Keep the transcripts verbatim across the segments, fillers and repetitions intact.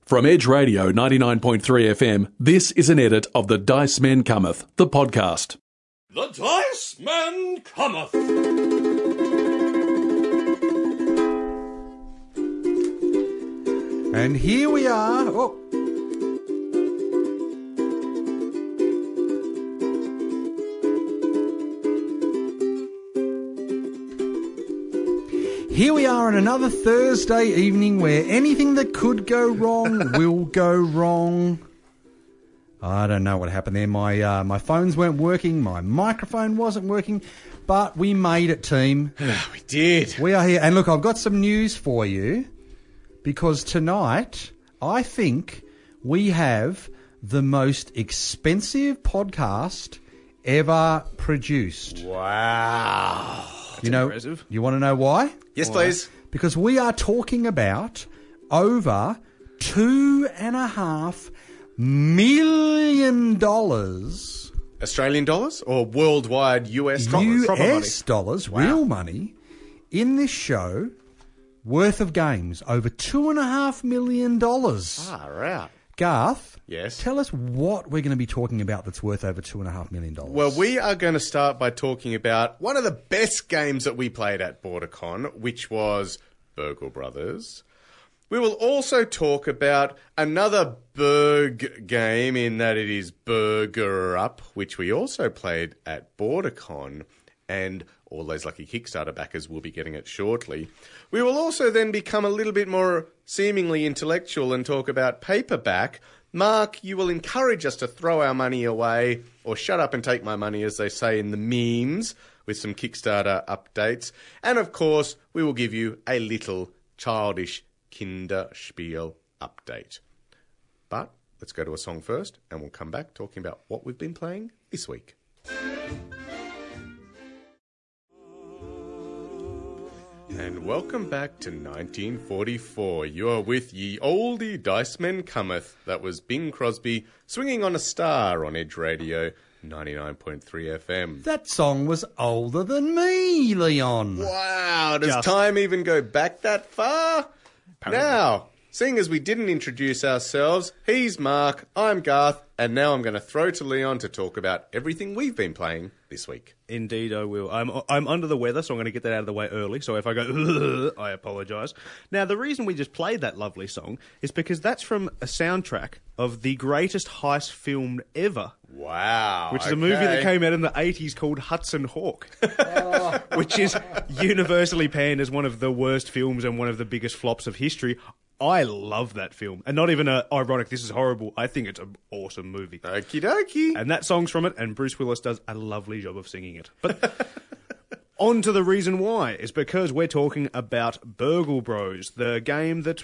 From Edge Radio ninety-nine point three F M, this is an edit of The Dice Men Cometh, the podcast. The Dice Men Cometh! And here we are. Oh. Here we are on another Thursday evening where anything that could go wrong will go wrong. I don't know what happened there. My uh, my phones weren't working. My microphone wasn't working. But we made it, team. We did. We are here. And look, I've got some news for you. Because tonight, I think we have the most expensive podcast ever produced. Wow. You know, impressive. You want to know why? Yes, why? please. Because we are talking about over two and a half million dollars. Australian dollars or worldwide U S dollars? U Proper money. S dollars, Wow. real money, in this show worth of games. Over two and a half million dollars. Ah, right. Garth, Yes. tell us what we're going to be talking about that's worth over two and a half million dollars. Well, we are going to start by talking about one of the best games that we played at BorderCon, which was Burgle Brothers. We will also talk about another Berg game in that it is Burger Up, which we also played at BorderCon, and all those lucky Kickstarter backers will be getting it shortly. We will also then become a little bit more seemingly intellectual and talk about Paperback. Mark, you will encourage us to throw our money away, or shut up and take my money, as they say in the memes, with some Kickstarter updates. And of course, we will give you a little childish Kinderspiel update. But let's go to a song first, and we'll come back talking about what we've been playing this week. And welcome back to nineteen forty-four. You are with ye oldie Dice Men Cometh. That was Bing Crosby swinging on a star on Edge Radio ninety-nine point three F M. that song was older than me, Leon. Wow, does Just- time even go back that far? Now, seeing as we didn't introduce ourselves, he's Mark, I'm Garth, and now I'm going to throw to Leon to talk about everything we've been playing this week. Indeed, I will. I'm I'm under the weather, so I'm going to get that out of the way early. So if I go, I apologise. Now, the reason we just played that lovely song is because that's from a soundtrack of the greatest heist film ever, Wow. which is a movie that came out in the eighties called Hudson Hawk, which is universally panned as one of the worst films and one of the biggest flops of history. I love that film. And not even a ironic, this is horrible. I think it's an awesome movie. Okie dokie. And that song's from it, and Bruce Willis does a lovely job of singing it. But on to the reason why, is because we're talking about Burgle Bros, the game that,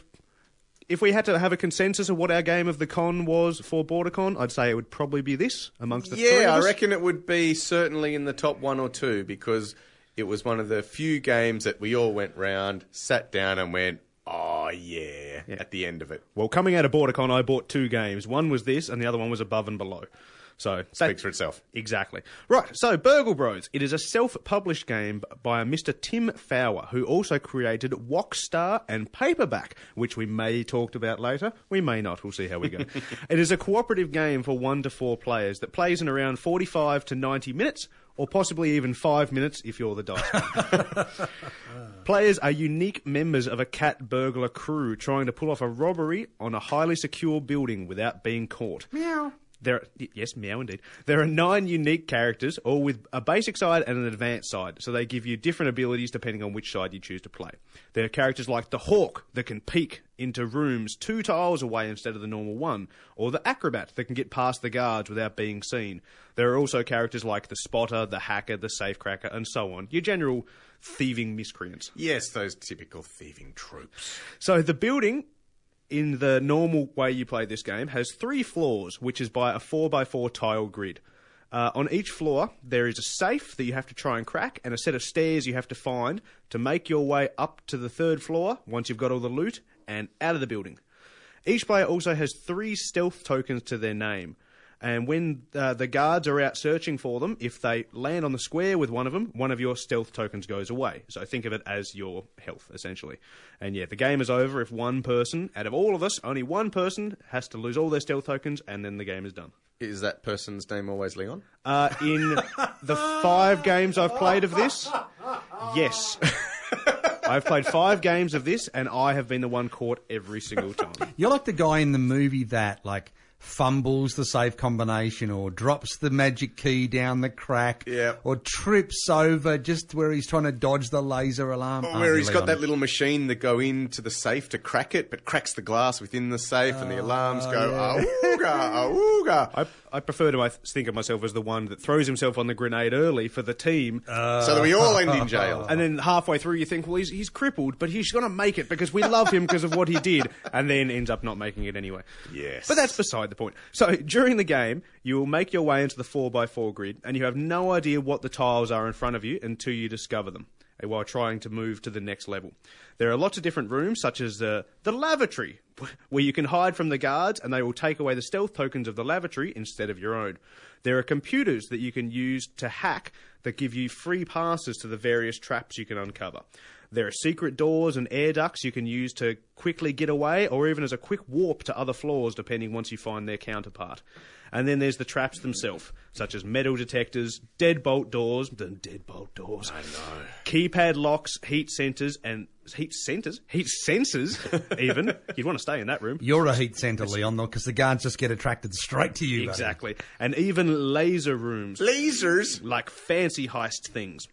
if we had to have a consensus of what our game of the con was for BorderCon, I'd say it would probably be this, amongst the three of Yeah, I us. reckon it would be certainly in the top one or two, because it was one of the few games that we all went round, sat down and went, oh yeah, Yeah. at the end of it. Well, coming out of BorderCon, I bought two games. One was this, and the other one was Above and Below. So that- Speaks for itself. Exactly. Right, so Burgle Bros. It is a self-published game by a Mister Tim Fowler, who also created Walkstar and Paperback, which we may talk about later. We may not. We'll see how we go. It is a cooperative game for one to four players that plays in around forty-five to ninety minutes, or possibly even five minutes if you're the dice. Players are unique members of a cat burglar crew trying to pull off a robbery on a highly secure building without being caught. Meow. There, are, yes, meow indeed. There are nine unique characters, all with a basic side and an advanced side, so they give you different abilities depending on which side you choose to play. There are characters like the Hawk that can peek into rooms two tiles away instead of the normal one, or the Acrobat that can get past the guards without being seen. There are also characters like the Spotter, the Hacker, the Safecracker, and so on. Your general thieving miscreants. Yes, those typical thieving troops. So the building, in the normal way you play this game, has three floors, which is by a four by four tile grid. Uh, on each floor, there is a safe that you have to try and crack, and a set of stairs you have to find to make your way up to the third floor once you've got all the loot, and out of the building. Each player also has three stealth tokens to their name. And when uh, the guards are out searching for them, if they land on the square with one of them, one of your stealth tokens goes away. So think of it as your health, essentially. And yeah, the game is over if one person, out of all of us, only one person has to lose all their stealth tokens, and then the game is done. Is that person's name always Leon? Uh, in the five games I've played of this, yes. I've played five games of this, and I have been the one caught every single time. You're like the guy in the movie that, like, fumbles the safe combination or drops the magic key down the crack Yep. or trips over just where he's trying to dodge the laser alarm. Or Aren't where you, he's got Leon? that little machine that go into the safe to crack it, but cracks the glass within the safe, and the alarms go, awooga, awooga. I, I prefer to I think of myself as the one that throws himself on the grenade early for the team. So that we all end in jail. And then halfway through you think, well, he's, he's crippled, but he's going to make it because we love him because of what he did, and then ends up not making it anyway. Yes. But that's beside the point. So during the game, you will make your way into the four by four grid, and you have no idea what the tiles are in front of you until you discover them, while trying to move to the next level. There are lots of different rooms, such as the, the lavatory, where you can hide from the guards and they will take away the stealth tokens of the lavatory instead of your own. There are computers that you can use to hack that give you free passes to the various traps you can uncover. There are secret doors and air ducts you can use to quickly get away, or even as a quick warp to other floors, depending once you find their counterpart. And then there's the traps themselves, such as metal detectors, deadbolt doors, the deadbolt doors, I know, keypad locks, heat sensors, and heat centers, heat sensors. Even you'd want to stay in that room. You're a heat centre, Leon, though, because the guards just get attracted straight to you. buddy. Exactly, and even laser rooms, Lasers. like fancy heist things.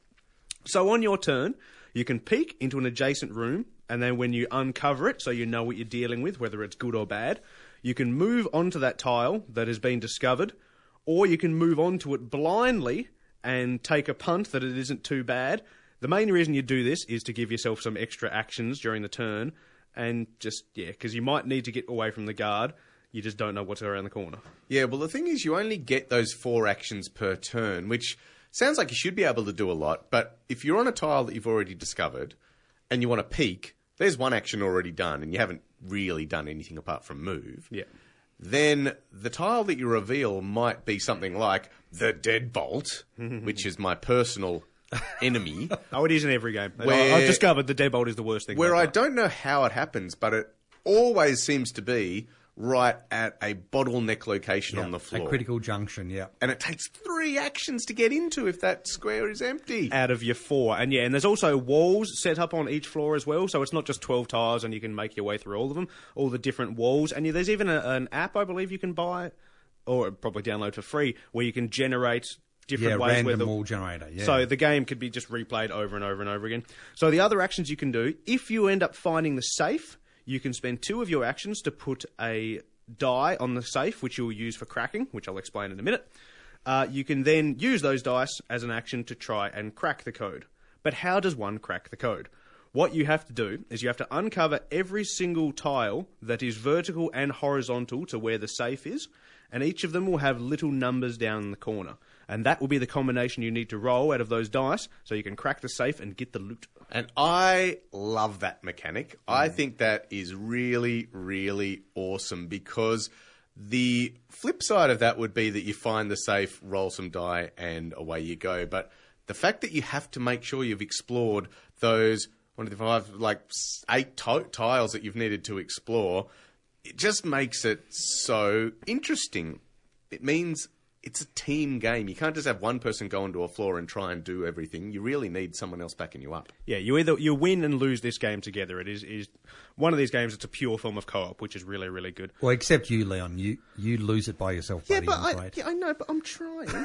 So on your turn, you can peek into an adjacent room, and then when you uncover it, so you know what you're dealing with, whether it's good or bad, you can move onto that tile that has been discovered, or you can move onto it blindly and take a punt that it isn't too bad. The main reason you do this is to give yourself some extra actions during the turn, and just, yeah, because you might need to get away from the guard. You just don't know what's around the corner. Yeah, well, the thing is, you only get those four actions per turn, which sounds like you should be able to do a lot, but if you're on a tile that you've already discovered and you want to peek, there's one action already done and you haven't really done anything apart from move. Yeah. Then the tile that you reveal might be something like the Deadbolt, which is my personal enemy. Oh, it is in every game. Where- I've discovered the deadbolt is the worst thing. Where about I that. don't know how it happens, but it always seems to be right at a bottleneck location Yeah, on the floor. A critical junction, yeah. And it takes three actions to get into if that square is empty. Out of your four. And yeah, and there's also walls set up on each floor as well, so it's not just twelve tiles and you can make your way through all of them, all the different walls. And yeah, there's even a, an app, I believe, you can buy, or probably download for free, where you can generate different Yeah, ways where random the wall generator, yeah. So the game could be just replayed over and over and over again. So the other actions you can do, if you end up finding the safe, you can spend two of your actions to put a die on the safe, which you'll use for cracking, which I'll explain in a minute. Uh, you can then use those dice as an action to try and crack the code. But how does one crack the code? What you have to do is you have to uncover every single tile that is vertical and horizontal to where the safe is, and each of them will have little numbers down in the corner. And that will be the combination you need to roll out of those dice so you can crack the safe and get the loot. And I love that mechanic. I think that is really, really awesome because the flip side of that would be that you find the safe, roll some die, and away you go. But the fact that you have to make sure you've explored those one of the five, like eight to- tiles that you've needed to explore, it just makes it so interesting. It means it's a team game. You can't just have one person go onto a floor and try and do everything. You really need someone else backing you up. Yeah, you either you win and lose this game together. It is is one of these games. It's a pure form of co-op, which is really really good. Well, except you, Leon. You you lose it by yourself, buddy, I'm I, afraid. yeah, I know, but I'm trying.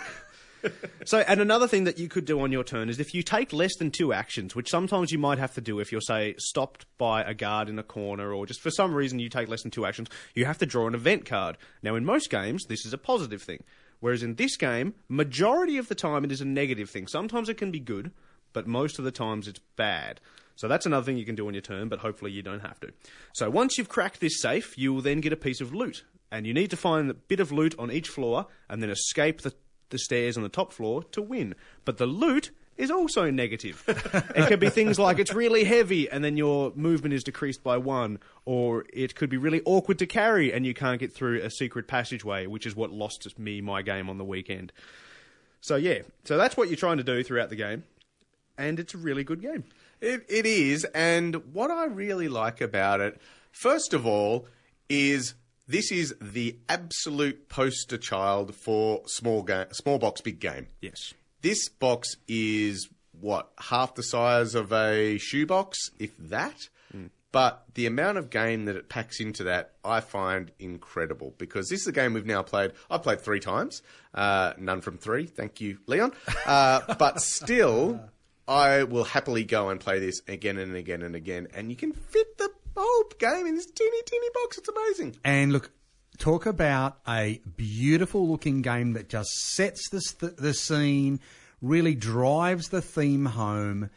So, and another thing that you could do on your turn is if you take less than two actions, which sometimes you might have to do if you're, say, stopped by a guard in a corner or just for some reason you take less than two actions, you have to draw an event card. Now, in most games, this is a positive thing. Whereas in this game, majority of the time it is a negative thing. Sometimes it can be good, but most of the times it's bad. So that's another thing you can do on your turn, but hopefully you don't have to. So once you've cracked this safe, you will then get a piece of loot. And you need to find a bit of loot on each floor and then escape the the stairs on the top floor to win. But the loot is also negative. It could be things like it's really heavy and then your movement is decreased by one, or it could be really awkward to carry and you can't get through a secret passageway, which is what lost me my game on the weekend. So yeah, so that's what you're trying to do throughout the game, and it's a really good game. It, it is, and what I really like about it, first of all, is this is the absolute poster child for small ga- small box, big game. Yes. This box is, what, half the size of a shoebox, if that? Mm. But the amount of game that it packs into that, I find incredible. Because this is a game we've now played. I've played three times. Uh, none from three. Thank you, Leon. Uh, but still, I will happily go and play this again and again and again. And you can fit the whole game in this teeny, teeny box. It's amazing. And look, talk about a beautiful looking game that just sets the, st- the scene, really drives the theme home.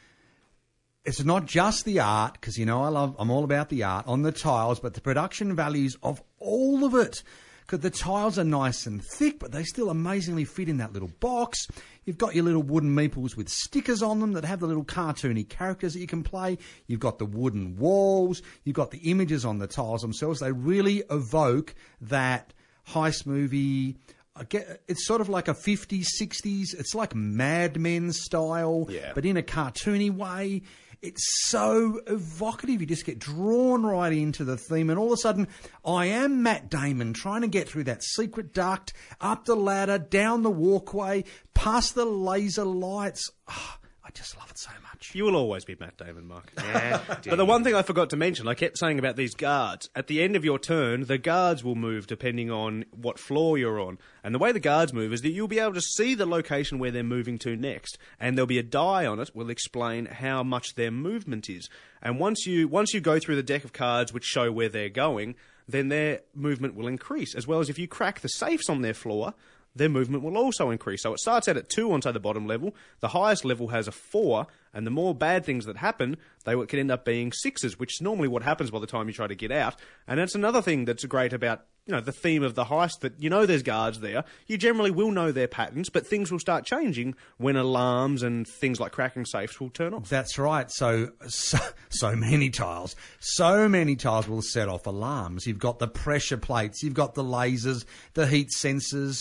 It's not just the art, because, you know, I love, I'm all about the art on the tiles, but the production values of all of it. Because the tiles are nice and thick, but they still amazingly fit in that little box. You've got your little wooden meeples with stickers on them that have the little cartoony characters that you can play. You've got the wooden walls. You've got the images on the tiles themselves. They really evoke that heist movie. It's sort of like a fifties, sixties. It's like Mad Men style, yeah. but in a cartoony way. It's so evocative. You just get drawn right into the theme. And all of a sudden, I am Matt Damon trying to get through that secret duct, up the ladder, down the walkway, past the laser lights. Oh, I just love it so much. You will always be Matt Damon, Mark. Yeah, but the one thing I forgot to mention, I kept saying about these guards. At the end of your turn, the guards will move depending on what floor you're on. And the way the guards move is that you'll be able to see the location where they're moving to next. And there'll be a die on it will explain how much their movement is. And once you once you go through the deck of cards which show where they're going, then their movement will increase. As well as if you crack the safes on their floor, their movement will also increase. So it starts out at two onto the bottom level. The highest level has a four, and the more bad things that happen, they can end up being sixes, which is normally what happens by the time you try to get out. And that's another thing that's great about, you know, the theme of the heist, that you know there's guards there. You generally will know their patterns, but things will start changing when alarms and things like cracking safes will turn off. That's right. So, so, so many tiles, so many tiles will set off alarms. You've got the pressure plates, you've got the lasers, the heat sensors,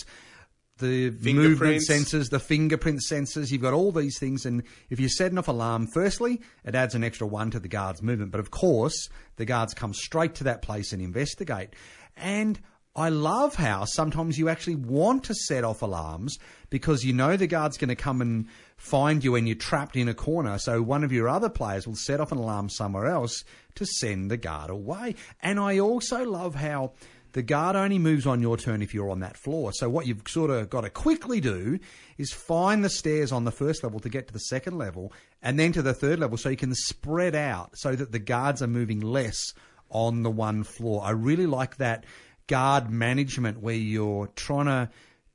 the movement sensors, the fingerprint sensors. You've got all these things, and if you set off alarm, firstly, it adds an extra one to the guard's movement. But of course, the guards come straight to that place and investigate. And I love how sometimes you actually want to set off alarms because you know the guard's going to come and find you and you're trapped in a corner. So one of your other players will set off an alarm somewhere else to send the guard away. And I also love how the guard only moves on your turn if you're on that floor. So what you've sort of got to quickly do is find the stairs on the first level to get to the second level and then to the third level so you can spread out so that the guards are moving less on the one floor. I really like that guard management where you're trying to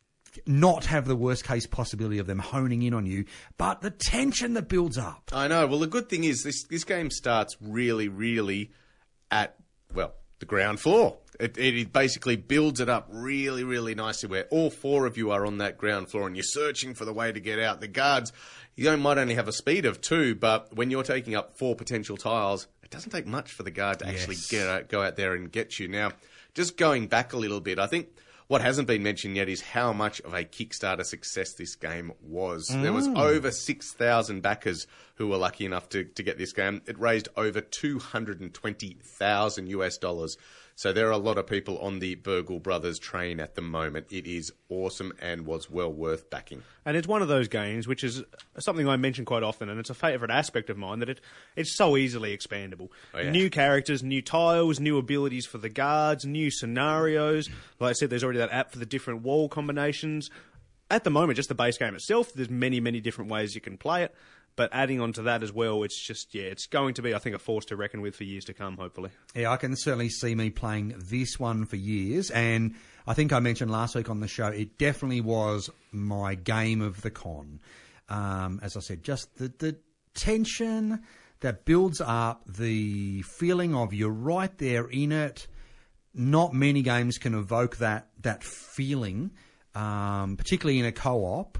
not have the worst case possibility of them honing in on you, but the tension that builds up. I know. Well, the good thing is this, this game starts really, really at, well, the ground floor. It, it basically builds it up really, really nicely where all four of you are on that ground floor and you're searching for the way to get out. The guards, you might only have a speed of two, but when you're taking up four potential tiles, it doesn't take much for the guard to actually Yes. get out, go out there and get you. Now, just going back a little bit, I think what hasn't been mentioned yet is how much of a Kickstarter success this game was. Mm. There was over six thousand backers who were lucky enough to, to get this game. It raised over two hundred twenty thousand US dollars. So there are a lot of people on the Burgle Brothers train at the moment. It is awesome and was well worth backing. And it's one of those games which is something I mention quite often, and it's a favourite aspect of mine, that it it's so easily expandable. Oh, yeah. New characters, new tiles, new abilities for the guards, new scenarios. Like I said, there's already that app for the different wall combinations. At the moment, just the base game itself, there's many, many different ways you can play it. But adding on to that as well, it's just, yeah, it's going to be, I think, a force to reckon with for years to come, hopefully. Yeah, I can certainly see me playing this one for years. And I think I mentioned last week on the show, it definitely was my game of the con. Um, as I said, just the, the tension that builds up, the feeling of you're right there in it. Not many games can evoke that, that feeling, um, particularly in a co-op.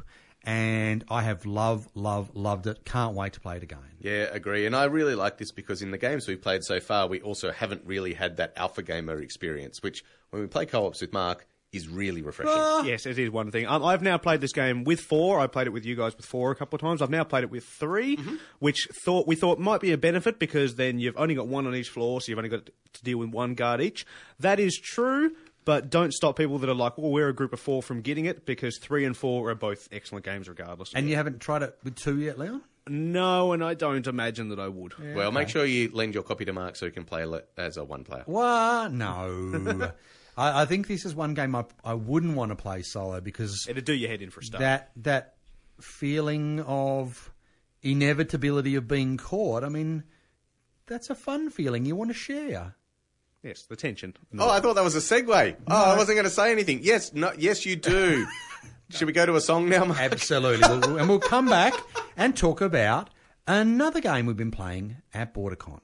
and I have loved, loved, loved it. Can't wait to play it again. Yeah, agree. And I really like this because in the games we've played so far, we also haven't really had that alpha gamer experience, which when we play co-ops with Mark is really refreshing. Ah. Yes, it is one thing. Um, I've now played this game with four. I played it with you guys with four a couple of times. I've now played it with three, Mm-hmm. which thought we thought might be a benefit because then you've only got one on each floor, so you've only got to deal with one guard each. That is true, but don't stop people that are like, well, we're a group of four from getting it, because three and four are both excellent games regardless. And you haven't tried it with two yet, Leon? No, and I don't imagine that I would. Yeah. Well, make sure you lend your copy to Mark so he can play le- as a one player. What? No. I, I think this is one game I, I wouldn't want to play solo because It'd do your head in for a start. that that feeling of inevitability of being caught, I mean, that's a fun feeling you want to share. Yes, the tension. Oh, I thought that was a segue. Oh, I wasn't going to say anything. Yes, no, yes, you do. Should we go to a song now, Mark? Absolutely. We'll- and we'll come back and talk about another game we've been playing at BorderCon.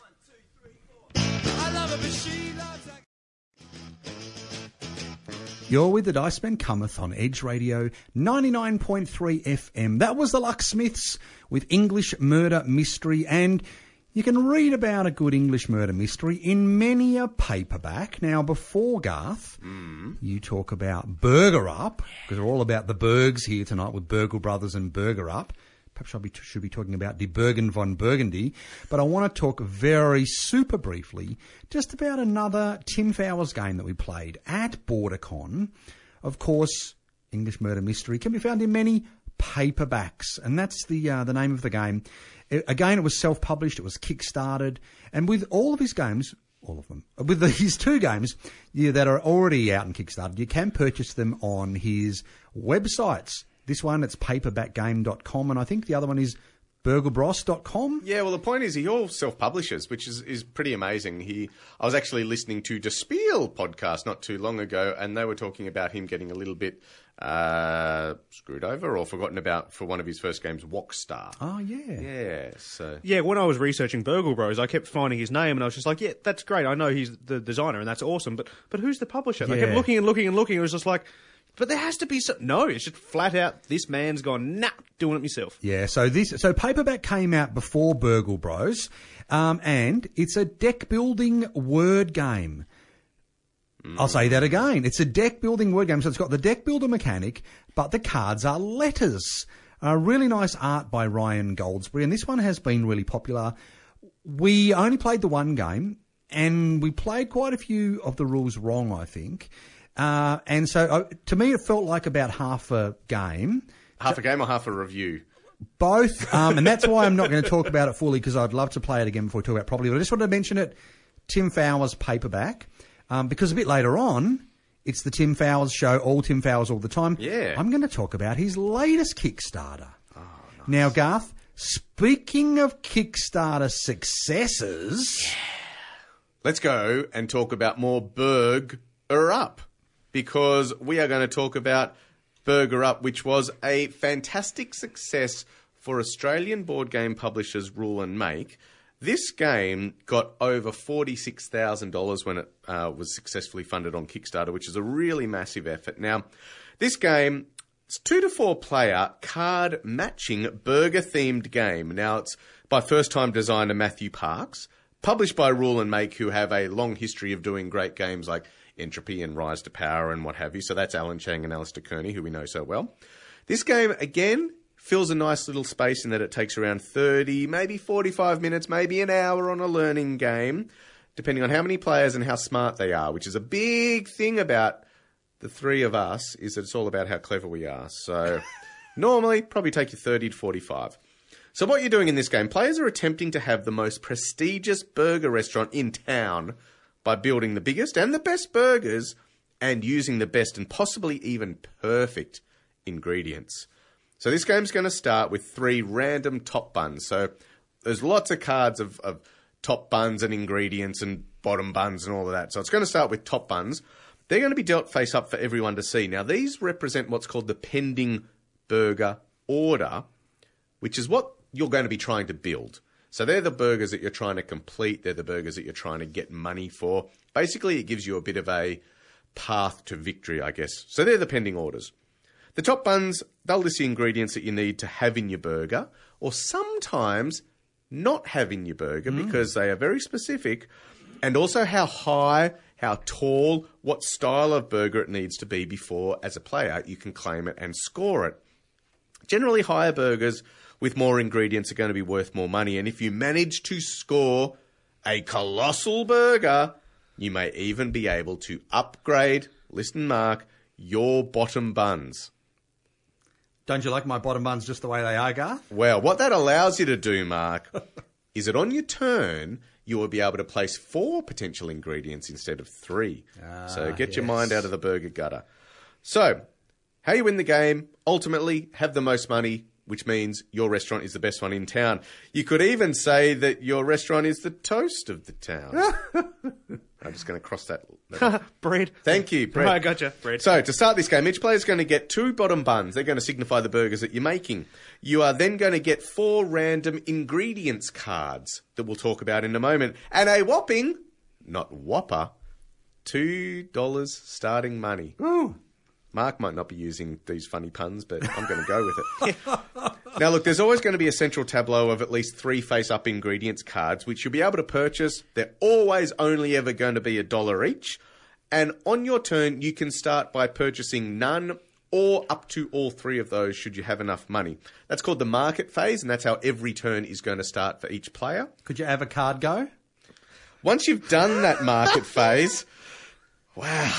You're with the Dice Men Cometh on Edge Radio ninety-nine point three F M. That was the Locksmiths with English Murder Mystery, and you can read about a good English murder mystery in many a paperback. Now, before Garth, you talk about Burger Up, because we're all about the Bergs here tonight with Burgle Brothers and Burger Up. Perhaps I should be talking about Die Bergen von Burgundy, but I want to talk very super briefly just about another Tim Fowers game that we played at BorderCon. Of course, English Murder Mystery can be found in many paperbacks, and that's the uh, the name of the game. It, again, it was self-published, it was kickstarted, and with all of his games, all of them, with the, his two games yeah, that are already out and kickstarted, you can purchase them on his websites. This one, it's paperback game dot com, and I think the other one is burgle bros dot com. Yeah, well, the point is he all self-publishes, which is, is pretty amazing. He, I was actually listening to Der Spiel podcast not too long ago, and they were talking about him getting a little bit uh, screwed over or forgotten about for one of his first games, Walkstar. Oh, yeah. Yeah, so... Yeah, when I was researching Burgle Bros, I kept finding his name, and I was just like, yeah, that's great. I know he's the designer, and that's awesome, but but who's the publisher? And I kept Yeah. looking and looking and looking, and it was just like, but there has to be some... No, it's just flat out, this man's gone, nah, doing it myself. Yeah, so this so paperback came out before Burgle Bros, um, and it's a deck building word game. I'll say that again. It's a deck building word game, so it's got the deck builder mechanic, but the cards are letters. Uh, really nice art by Ryan Goldsberry, and this one has been really popular. We only played the one game, and we played quite a few of the rules wrong, I think. Uh, and so, uh, to me, it felt like about half a game. Half a game or half a review? Both, um, and that's why I'm not going to talk about it fully, because I'd love to play it again before we talk about it properly. But I just wanted to mention it, Tim Fowers paperback, um, because a bit later on, it's the Tim Fowers show, all Tim Fowers all the time. Yeah. I'm going to talk about his latest Kickstarter. Oh, nice. Now, Garth, speaking of Kickstarter successes... Let's go and talk about more Burger Up, because we are going to talk about Burger Up, which was a fantastic success for Australian board game publishers Rule and Make. This game got over forty-six thousand dollars when it uh, was successfully funded on Kickstarter, which is a really massive effort. Now, this game, it's two to four player card matching burger-themed game. Now, it's by first-time designer Matthew Parks, published by Rule and Make, who have a long history of doing great games like Entropy and Rise to Power and what have you. So that's Alan Chang and Alistair Kearney, who we know so well. This game, again, fills a nice little space in that it takes around thirty, maybe forty-five minutes, maybe an hour on a learning game, depending on how many players and how smart they are, which is a big thing about the three of us, is that it's all about how clever we are. So normally, probably take you thirty to forty-five. So what you're doing in this game, players are attempting to have the most prestigious burger restaurant in town by building the biggest and the best burgers and using the best and possibly even perfect ingredients. So this game's going to start with three random top buns. So there's lots of cards of, of top buns and ingredients and bottom buns and all of that. So it's going to start with top buns. They're going to be dealt face up for everyone to see. Now, these represent what's called the pending burger order, which is what you're going to be trying to build. So they're the burgers that you're trying to complete. They're the burgers that you're trying to get money for. Basically, it gives you a bit of a path to victory, I guess. So they're the pending orders. The top buns, they'll list the ingredients that you need to have in your burger, or sometimes not have in your burger mm. because they are very specific, and also how high, how tall, what style of burger it needs to be before, as a player, you can claim it and score it. Generally, higher burgers with more ingredients are going to be worth more money, and if you manage to score a colossal burger, you may even be able to upgrade, listen Mark, your bottom buns. Don't you like my bottom buns just the way they are, Garth? Well, what that allows you to do, Mark, is that on your turn, you will be able to place four potential ingredients instead of three. Ah, so get yes. your mind out of the burger gutter. So, how you win the game, ultimately, have the most money, which means your restaurant is the best one in town. You could even say that your restaurant is the toast of the town. I'm just going to cross that. Bread. Thank you, bread. I gotcha. Bread. So, to start this game, each player is going to get two bottom buns. They're going to signify the burgers that you're making. You are then going to get four random ingredients cards that we'll talk about in a moment. And a whopping, not whopper, two dollars starting money. Ooh. Mark might not be using these funny puns, but I'm going to go with it. Now, look, there's always going to be a central tableau of at least three face-up ingredients cards, which you'll be able to purchase. They're always only ever going to be a dollar each. And on your turn, you can start by purchasing none or up to all three of those should you have enough money. That's called the market phase, and that's how every turn is going to start for each player. Could your avocado go? Once you've done that market phase, wow...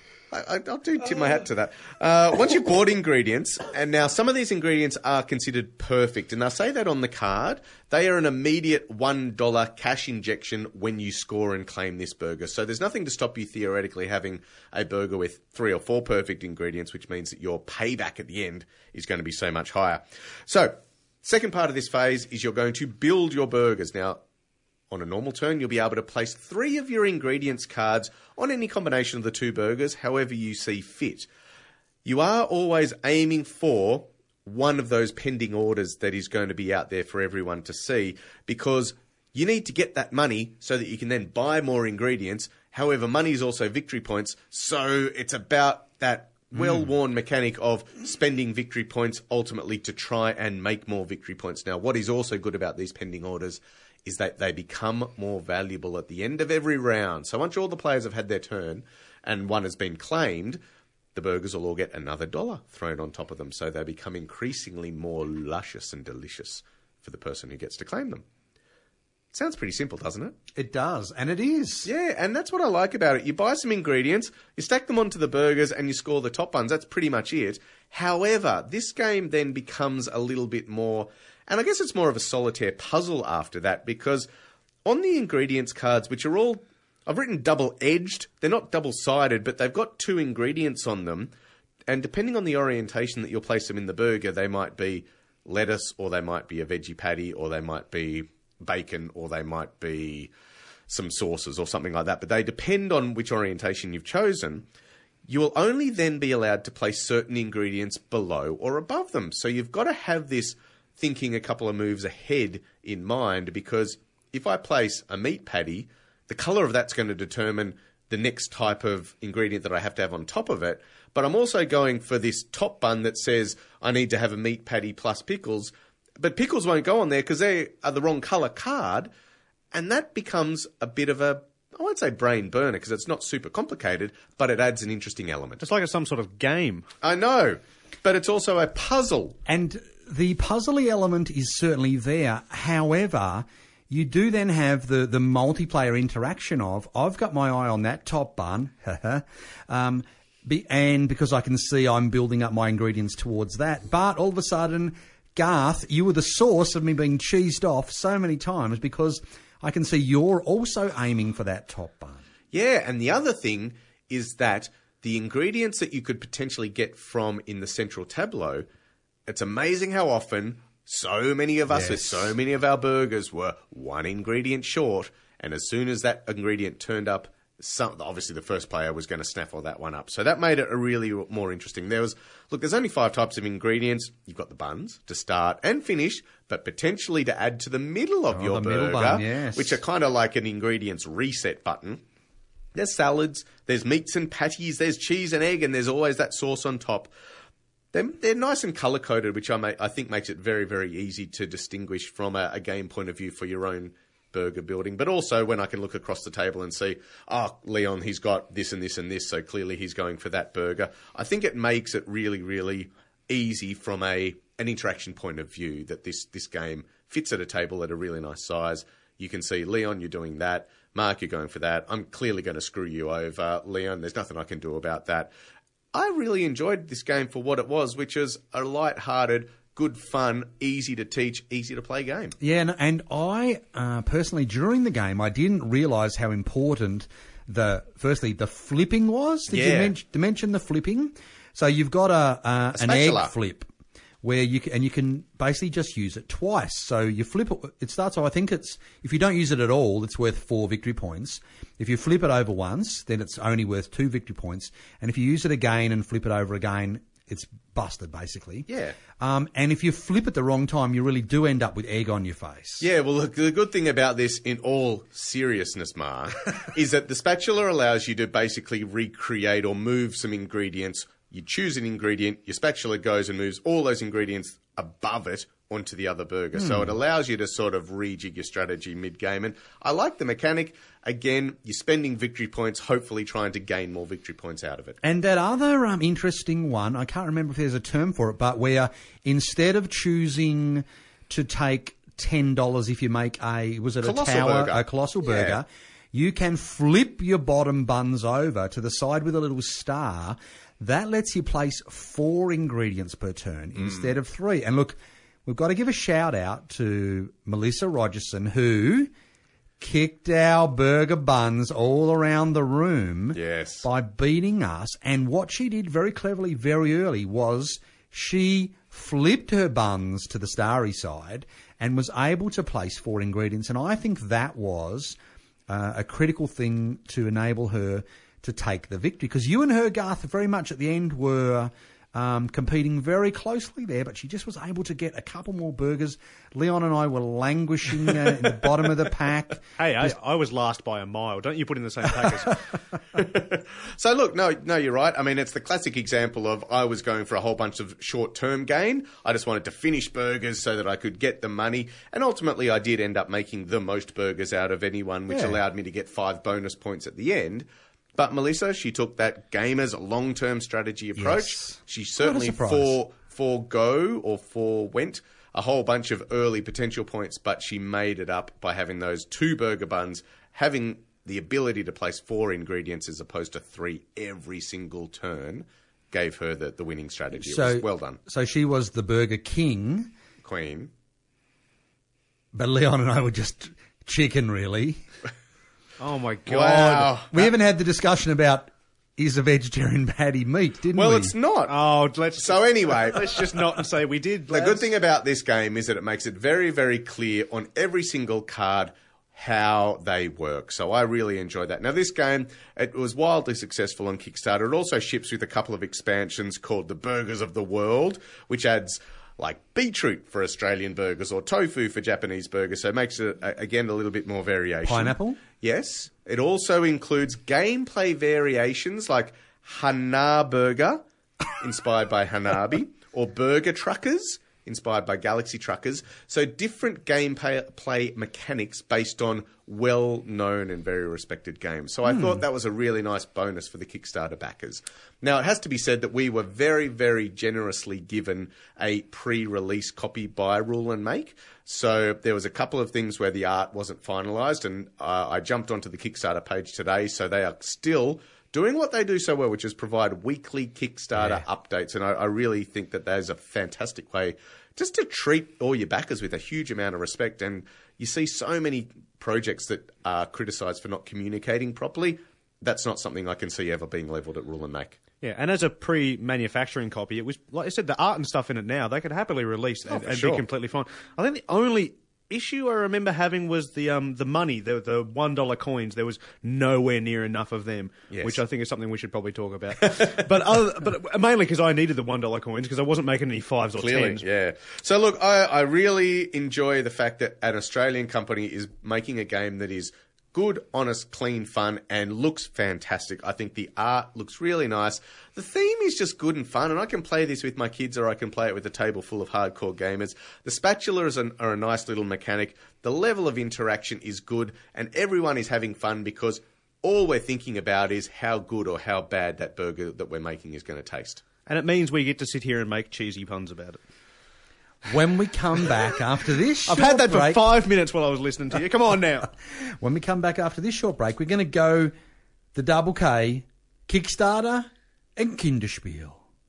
I, I'll do tip my hat to that. Uh, once you've bought ingredients, and now some of these ingredients are considered perfect, and I say that on the card, they are an immediate one dollar cash injection when you score and claim this burger. So there's nothing to stop you theoretically having a burger with three or four perfect ingredients, which means that your payback at the end is going to be so much higher. So, second part of this phase is you're going to build your burgers. Now, on a normal turn, you'll be able to place three of your ingredients cards on any combination of the two burgers, however you see fit. You are always aiming for one of those pending orders that is going to be out there for everyone to see, because you need to get that money so that you can then buy more ingredients. However, money is also victory points, so it's about that well-worn mechanic of spending victory points ultimately to try and make more victory points. Now, what is also good about these pending orders is that they become more valuable at the end of every round. So once all the players have had their turn and one has been claimed, the burgers will all get another dollar thrown on top of them. So they become increasingly more luscious and delicious for the person who gets to claim them. Sounds pretty simple, doesn't it? It does, and it is. Yeah, and that's what I like about it. You buy some ingredients, you stack them onto the burgers, and you score the top buns. That's pretty much it. However, this game then becomes a little bit more... And I guess it's more of a solitaire puzzle after that, because on the ingredients cards, which are all, I've written double-edged, they're not double-sided, but they've got two ingredients on them, and depending on the orientation that you'll place them in the burger, they might be lettuce, or they might be a veggie patty, or they might be bacon, or they might be some sauces or something like that, but they depend on which orientation you've chosen. You will only then be allowed to place certain ingredients below or above them. So you've got to have this thinking a couple of moves ahead in mind, because if I place a meat patty, the colour of that's going to determine the next type of ingredient that I have to have on top of it. But I'm also going for this top bun that says I need to have a meat patty plus pickles, but pickles won't go on there because they are the wrong colour card, and that becomes a bit of a, I won't say brain burner because it's not super complicated, but it adds an interesting element. It's like a, some sort of game. I know, but it's also a puzzle. And the puzzly element is certainly there. However, you do then have the, the multiplayer interaction of, I've got my eye on that top bun, um, be, and because I can see I'm building up my ingredients towards that, but all of a sudden, Garth, you were the source of me being cheesed off so many times because I can see you're also aiming for that top bun. Yeah, and the other thing is that the ingredients that you could potentially get from in the central tableau, it's amazing how often so many of us Yes. with so many of our burgers were one ingredient short, and as soon as that ingredient turned up, some, obviously the first player was going to snaffle that one up. So that made it a really more interesting. There was, look, there's only five types of ingredients. You've got the buns to start and finish, but potentially to add to the middle of Oh, your the middle burger, bun, yes. which are kind of like an ingredients reset button. There's salads, there's meats and patties, there's cheese and egg, and there's always that sauce on top. They're, they're nice and colour-coded, which I, may, I think makes it very, very easy to distinguish from a, a game point of view for your own burger building. But also when I can look across the table and see, oh, Leon, he's got this and this and this, so clearly he's going for that burger. I think it makes it really, really easy from a an interaction point of view that this, this game fits at a table at a really nice size. You can see, Leon, you're doing that. Mark, you're going for that. I'm clearly going to screw you over. Leon, there's nothing I can do about that. I really enjoyed this game for what it was, which is a light-hearted, good fun, easy to teach, easy to play game. Yeah, and, and I uh, personally, during the game, I didn't realise how important the, firstly, the flipping was. Did Yeah. you men- to mention the flipping? So you've got a, uh, A an egg spatula. flip where you can, and you can basically just use it twice. So you flip it, it starts off, I think it's, if you don't use it at all, it's worth four victory points. If you flip it over once, then it's only worth two victory points. And if you use it again and flip it over again, it's busted, basically. Yeah. Um, and if you flip it the wrong time, you really do end up with egg on your face. Yeah, well, look, the good thing about this, in all seriousness, Mark, is that the spatula allows you to basically recreate or move some ingredients. You choose an ingredient, your spatula goes and moves all those ingredients above it onto the other burger. Mm. So it allows you to sort of rejig your strategy mid-game. And I like the mechanic. Again, you're spending victory points, hopefully trying to gain more victory points out of it. And that other um, interesting one, I can't remember if there's a term for it, but where instead of choosing to take ten dollars if you make a, was it Colossal a tower, burger. a colossal Yeah. burger, you can flip your bottom buns over to the side with a little star. That lets you place four ingredients per turn Mm. instead of three. And look, we've got to give a shout out to Melissa Rogerson, who kicked our burger buns all around the room Yes. by beating us. And what she did very cleverly, very early, was she flipped her buns to the starry side and was able to place four ingredients. And I think that was uh, a critical thing to enable her to take the victory. Because you and her, Garth, very much at the end were um, competing very closely there, but she just was able to get a couple more burgers. Leon and I were languishing uh, in the bottom of the pack. Hey, I, I was last by a mile. Don't you put in the same pack as... So look, no, no, you're right. I mean, it's the classic example of I was going for a whole bunch of short-term gain. I just wanted to finish burgers so that I could get the money. And ultimately, I did end up making the most burgers out of anyone, which Yeah. allowed me to get five bonus points at the end. But Melissa, she took that gamer's long-term strategy approach. Yes. She certainly surprise. fore, forego or forewent a whole bunch of early potential points, but she made it up by having those two burger buns, having the ability to place four ingredients as opposed to three every single turn, gave her the, the winning strategy. It So was well done, So she was the Burger King, Queen. but Leon and I were just chicken, really. Oh, my God. Wow. We haven't had the discussion about is a vegetarian patty meat, didn't Well, we? it's not. Oh, let's... So anyway, Let's just not and say we did. the good thing about this game is that it makes it very, very clear on every single card how they work. So I really enjoyed that. Now, this game, it was wildly successful on Kickstarter. It also ships with a couple of expansions called the Burgers of the World, which adds like beetroot for Australian burgers or tofu for Japanese burgers. So it makes it, uh, again, a little bit more variation. Pineapple? Yes. It also includes gameplay variations like Hana Burger, inspired by Hanabi, or Burger Truckers, inspired by Galaxy Truckers. So different gameplay play mechanics based on well-known and very respected games. So I thought that was a really nice bonus for the Kickstarter backers. Now, it has to be said that we were very, very generously given a pre-release copy by Rule and Make. So there was a couple of things where the art wasn't finalised, and uh, I jumped onto the Kickstarter page today, so they are still doing what they do so well, which is provide weekly Kickstarter Yeah. updates. And I, I really think that that is a fantastic way just to treat all your backers with a huge amount of respect. And you see so many projects that are criticised for not communicating properly. That's not something I can see ever being levelled at Rule and Make. Yeah, and as a pre-manufacturing copy, it was, like I said, the art and stuff in it now, they could happily release and, for and sure. be completely fine. I think the only issue I remember having was the um the money, the the one dollar coins. There was nowhere near enough of them, Yes. which I think is something we should probably talk about. but other, but mainly because I needed the one dollar coins because I wasn't making any fives or Clearly, tens. yeah. So look, I, I really enjoy the fact that an Australian company is making a game that is good, honest, clean fun and looks fantastic. I think the art looks really nice. The theme is just good and fun, and I can play this with my kids or I can play it with a table full of hardcore gamers. The spatulas are, are a nice little mechanic. The level of interaction is good, and everyone is having fun because all we're thinking about is how good or how bad that burger that we're making is going to taste. And it means we get to sit here and make cheesy puns about it. When we come back after this I've short had that break, for five minutes while I was listening to you. Come on now. when we come back after this short break, we're going to go the Double K, Kickstarter and Kinderspiel.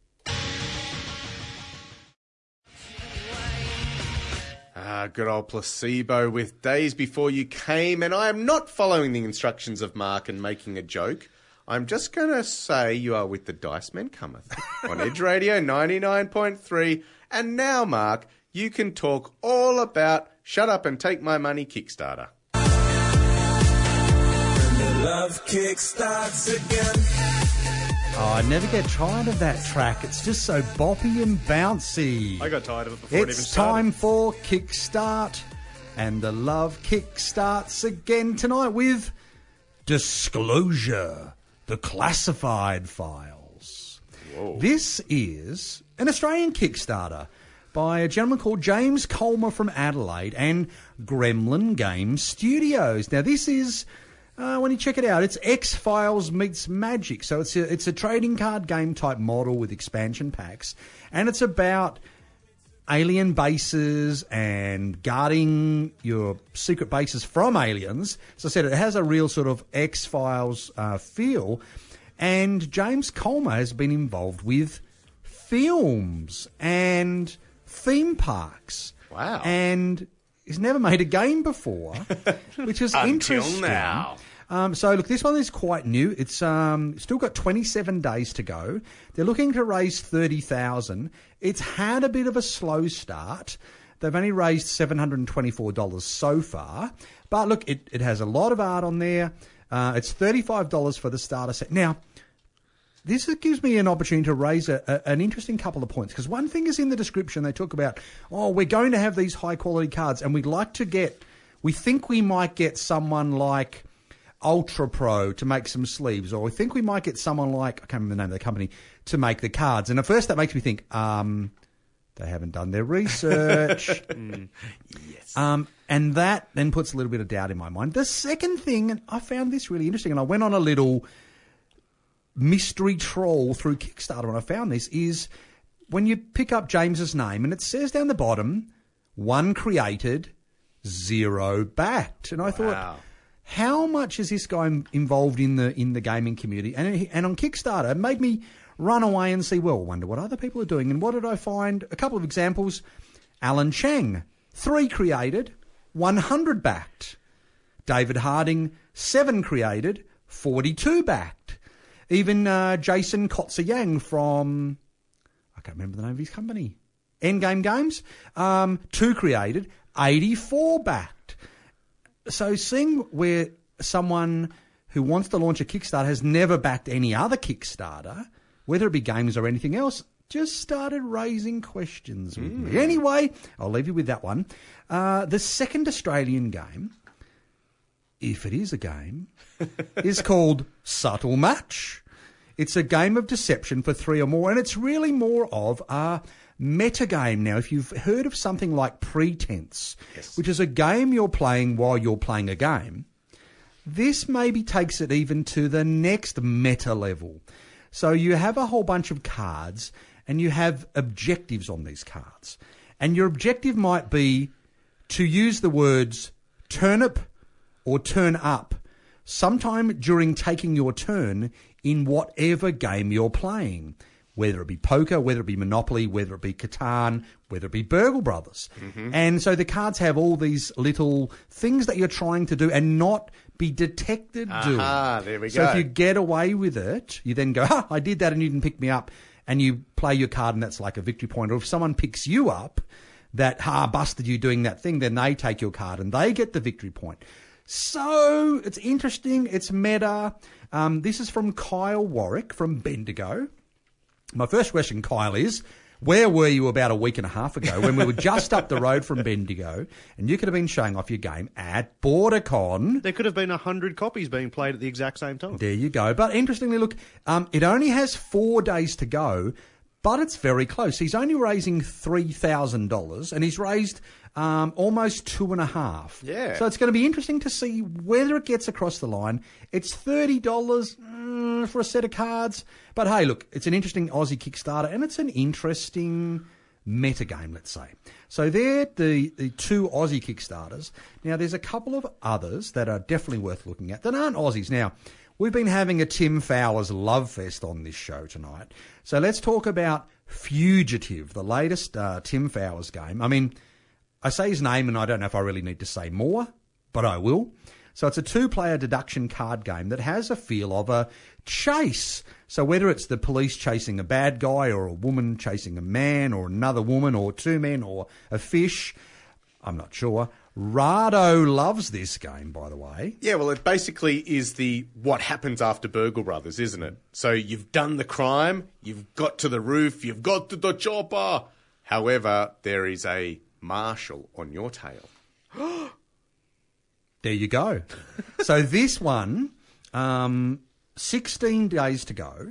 Ah, good old Placebo with Days Before You Came, and I am not following the instructions of Mark and making a joke. I'm just going to say you are with the Dice Men Cometh on Edge Radio ninety-nine point three. And now, Mark, you can talk all about Shut Up and Take My Money Kickstarter. Love kickstarts again. Oh, I never get tired of that track. It's just so boppy and bouncy. I got tired of it before it even It's started. time for Kickstart, and the love kick starts again tonight with Disclosure, the classified files. Whoa. This is an Australian Kickstarter by a gentleman called James Colmer from Adelaide and Gremlin Game Studios. Now, this is, uh, when you check it out, it's X-Files meets Magic. So it's a, it's a trading card game type model with expansion packs, and it's about alien bases and guarding your secret bases from aliens. As I said, it has a real sort of X-Files uh, feel. And James Colmer has been involved with films and theme parks. Wow. And he's never made a game before, which is Until interesting. now. Um, so, look, this one is quite new. It's um, still got twenty-seven days to go. They're looking to raise thirty thousand dollars. It's had a bit of a slow start. They've only raised seven hundred twenty-four dollars so far. But, look, it, it has a lot of art on there. Uh, it's thirty-five dollars for the starter set. Now, this gives me an opportunity to raise a, a, an interesting couple of points, because one thing is in the description. They talk about, oh, we're going to have these high-quality cards, and we'd like to get, we think we might get someone like Ultra Pro to make some sleeves, or we think we might get someone like, I can't remember the name of the company, to make the cards. And at first that makes me think, um, they haven't done their research. mm. Yes. Um, and that then puts a little bit of doubt in my mind. The second thing, and I found this really interesting, and I went on a little mystery troll through Kickstarter and I found this, is when you pick up James's name and it says down the bottom, one created, zero backed. And I Wow. thought, how much is this guy involved in the in the gaming community? And and on Kickstarter, it made me run away and see, well, wonder what other people are doing. And what did I find? A couple of examples. Alan Chang, three created, one hundred backed. David Harding, seven created, forty-two backed. Even uh, Jason Kotzayang from, I can't remember the name of his company, Endgame Games, um, two created, eighty-four backed. So seeing where someone who wants to launch a Kickstarter has never backed any other Kickstarter, whether it be games or anything else, just started raising questions with Mm. me. Anyway, I'll leave you with that one. Uh, the second Australian game, if it is a game, is called Subtle Match. It's a game of deception for three or more, and it's really more of a metagame. Now, if you've heard of something like Pretense, Yes. which is a game you're playing while you're playing a game, this maybe takes it even to the next meta level. So you have a whole bunch of cards, and you have objectives on these cards. And your objective might be to use the words turnip or turn up sometime during taking your turn in whatever game you're playing, whether it be poker, whether it be Monopoly, whether it be Catan, whether it be Burgle Brothers. Mm-hmm. And so the cards have all these little things that you're trying to do and not be detected doing. Aha, there we So go. if you get away with it, you then go, ha, I did that and you didn't pick me up, and you play your card and that's like a victory point. Or if someone picks you up that, ha, busted you doing that thing, then they take your card and they get the victory point. So it's interesting. It's meta. Um, this is from Kyle Warwick from Bendigo. My first question, Kyle, is Where were you about a week and a half ago when we were just up the road from Bendigo and you could have been showing off your game at BorderCon? There could have been a hundred copies being played at the exact same time. There you go. But interestingly, look, um, it only has four days to go, but it's very close. He's only raising three thousand dollars and he's raised um, almost two and a half. Yeah. So it's going to be interesting to see whether it gets across the line. It's thirty dollars mm, for a set of cards. But hey, look, it's an interesting Aussie Kickstarter and it's an interesting metagame, let's say. So they're the, the two Aussie Kickstarters. Now, there's a couple of others that are definitely worth looking at that aren't Aussies. Now, we've been having a Tim Fowers love fest on this show tonight. So let's talk about Fugitive, the latest uh, Tim Fowers game. I mean, I say his name and I don't know if I really need to say more, but I will. So it's a two-player deduction card game that has a feel of a chase. So whether it's the police chasing a bad guy or a woman chasing a man or another woman or two men or a fish, I'm not sure. Rado loves this game, by the way. Yeah, well, it basically is the what happens after Burgle Brothers, isn't it? So you've done the crime, you've got to the roof, you've got to the chopper. However, there is a marshal on your tail. There you go. So this one, um, sixteen days to go.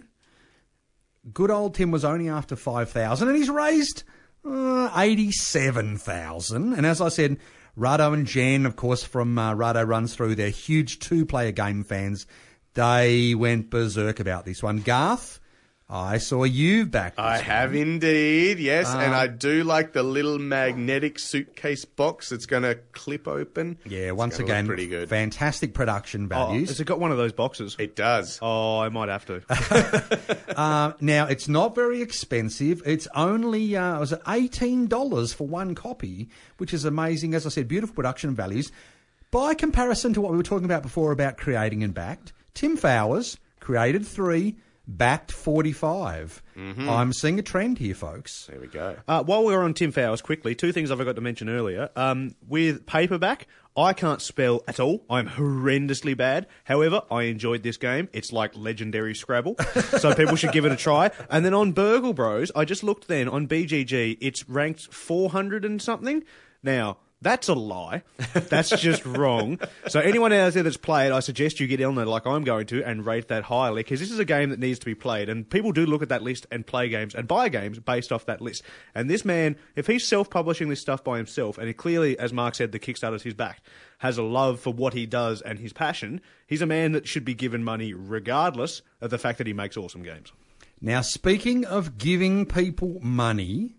Good old Tim was only after five thousand and he's raised uh, eighty-seven thousand. And as I said, Rado and Jen, of course, from uh, Rado Runs Through, they're huge two-player game fans. They went berserk about this one. Garth, I saw you back. I this have one. indeed, yes. Uh, and I do like the little magnetic suitcase box that's going to clip open. Yeah, It's once gonna look again, pretty good. fantastic production Oh, values. has it got one of those boxes? It does. Oh, I might have to. Uh, now, it's not very expensive. It's only, uh, was it eighteen dollars for one copy, which is amazing. As I said, beautiful production values. By comparison to what we were talking about before about creating and backed, Tim Fowers created three, backed forty-five. Mm-hmm. I'm seeing a trend here, folks. There we go. Uh, while we were on Tim Fowers, quickly, two things I forgot to mention earlier. Um, with Paperback, I can't spell at all. I'm horrendously bad. However, I enjoyed this game. It's like legendary Scrabble, so people should give it a try. And then on Burgle Bros, I just looked then, on B G G, it's ranked four hundred and something. Now, that's a lie. That's just wrong. So anyone out there that's played, I suggest you get on there like I'm going to and rate that highly, because this is a game that needs to be played. And people do look at that list and play games and buy games based off that list. And this man, if he's self-publishing this stuff by himself, and he clearly, as Mark said, the Kickstarter's his back, has a love for what he does and his passion, he's a man that should be given money regardless of the fact that he makes awesome games. Now, speaking of giving people money,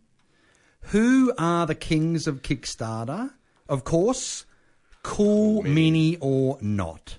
who are the kings of Kickstarter? Of course, Cool Mini or Not.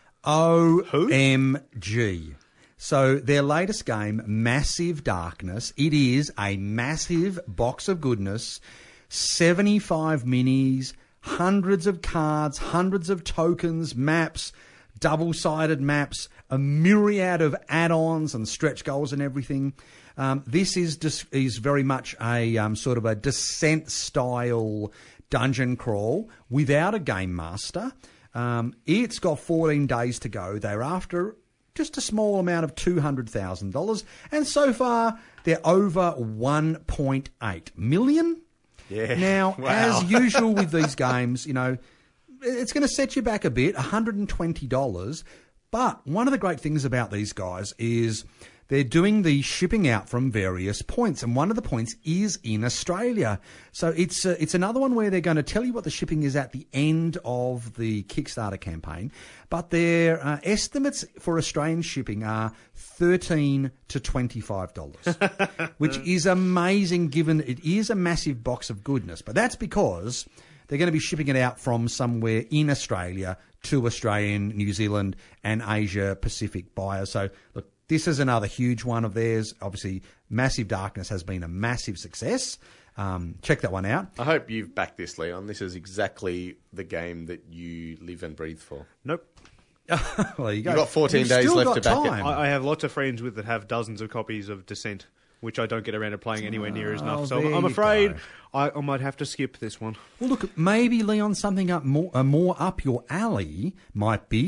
O M G. So their latest game, Massive Darkness, it is a massive box of goodness, seventy-five minis, hundreds of cards, hundreds of tokens, maps, double-sided maps, a myriad of add-ons and stretch goals and everything. Um, this is dis- is very much a um, sort of a Descent-style dungeon crawl without a game master. Um, it's got fourteen days to go. They're after just a small amount of two hundred thousand dollars. And so far, they're over one point eight million. Yeah. Now, Wow. as usual with these games, you know, it's going to set you back a bit, one hundred twenty dollars. But one of the great things about these guys is they're doing the shipping out from various points, and one of the points is in Australia. So it's uh, it's another one where they're going to tell you what the shipping is at the end of the Kickstarter campaign, but their uh, estimates for Australian shipping are thirteen to twenty-five dollars, which is amazing given it is a massive box of goodness. But that's because they're going to be shipping it out from somewhere in Australia to Australian, New Zealand, and Asia Pacific buyers. So, look, this is another huge one of theirs. Obviously, Massive Darkness has been a massive success. Um, check that one out. I hope you've backed this, Leon. This is exactly the game that you live and breathe for. Nope. Well, there you go. You've got fourteen You've days still left got to back it. time. I, I have lots of friends with that have dozens of copies of Descent, which I don't get around to playing anywhere near as Oh, enough. So there I'm you afraid go. I, I might have to skip this one. Well, look, maybe, Leon, something up more, uh, more up your alley might be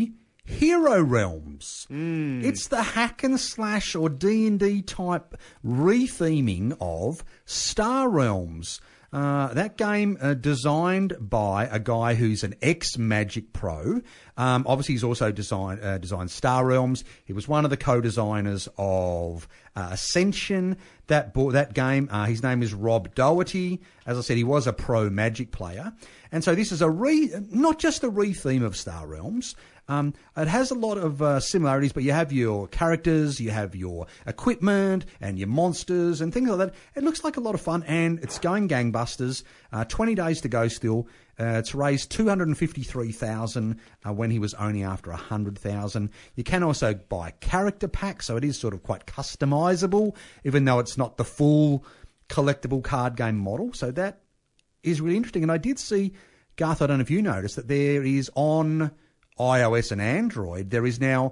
Hero Realms. Mm. It's the hack and slash or D and D type retheming of Star Realms. Uh, that game uh, designed by a guy who's an ex-Magic pro. Um, obviously, he's also designed uh, designed Star Realms. He was one of the co-designers of uh, Ascension. That bo- that game. Uh, his name is Rob Doherty. As I said, he was a pro Magic player, and so this is a re not just a retheme of Star Realms. Um, it has a lot of uh, similarities, but you have your characters, you have your equipment and your monsters and things like that. It looks like a lot of fun, and it's going gangbusters. Uh, twenty days to go still. Uh, it's raised two hundred fifty-three thousand dollars uh, when he was only after one hundred thousand dollars. You can also buy character packs, so it is sort of quite customizable, even though it's not the full collectible card game model. So that is really interesting. And I did see, Garth, I don't know if you noticed, that there is on iOS and Android, there is now